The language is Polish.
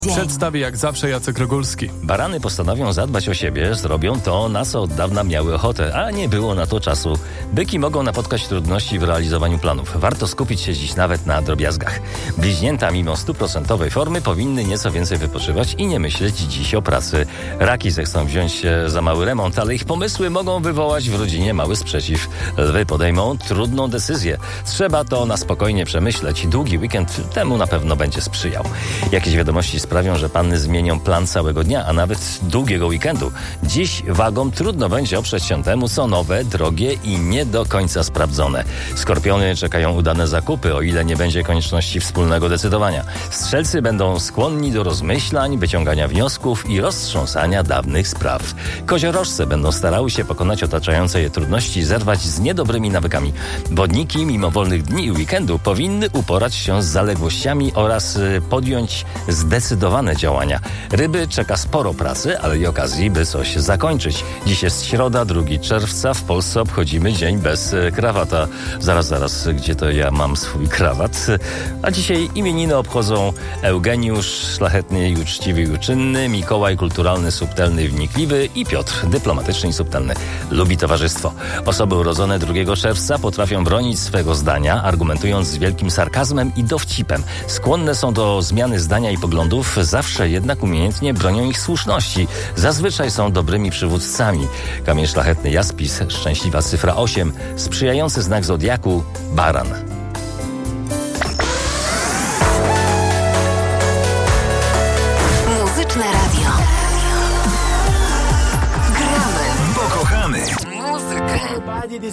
Przedstawi jak zawsze Jacek Rogulski. Barany postanowią zadbać o siebie, zrobią to, na co od dawna miały ochotę, a nie było na to czasu. Byki mogą napotkać trudności w realizowaniu planów. Warto skupić się dziś nawet na drobiazgach. Bliźnięta mimo 100% formy powinny nieco więcej wypoczywać i nie myśleć dziś o pracy. Raki zechcą wziąć się za mały remont, ale ich pomysły mogą wywołać w rodzinie mały sprzeciw. Lwy podejmą trudną decyzję. Trzeba to na spokojnie przemyśleć. Długi weekend temu na pewno będzie sprzyjał. Jakieś wiadomości sprawią, że panny zmienią plan całego dnia, a nawet długiego weekendu. Dziś wagom trudno będzie oprzeć się temu, co nowe, drogie i nie do końca sprawdzone. Skorpiony czekają udane zakupy, o ile nie będzie konieczności wspólnego decydowania. Strzelcy będą skłonni do rozmyślań, wyciągania wniosków i roztrząsania dawnych spraw. Koziorożce będą starały się pokonać otaczające je trudności, zerwać z niedobrymi nawykami. Wodniki, mimo wolnych dni i weekendu, powinny uporać się z zaległościami oraz podjąć zdecydowane działania. Ryby czeka sporo pracy, ale i okazji, by coś zakończyć. Dziś jest środa, 2 czerwca. W Polsce obchodzimy dzień bez krawata. Zaraz, gdzie to ja mam swój krawat? A dzisiaj imieniny obchodzą Eugeniusz, szlachetny i uczciwy i uczynny, Mikołaj, kulturalny, subtelny i wnikliwy i Piotr, dyplomatyczny i subtelny. Lubi towarzystwo. Osoby urodzone 2 czerwca potrafią bronić swego zdania, argumentując z wielkim sarkazmem i dowcipem. Skłonne są do zmiany zdania i poglądów, zawsze jednak umiejętnie bronią ich słuszności. Zazwyczaj są dobrymi przywódcami. Kamień szlachetny jaspis, szczęśliwa cyfra 8, sprzyjający znak zodiaku baran.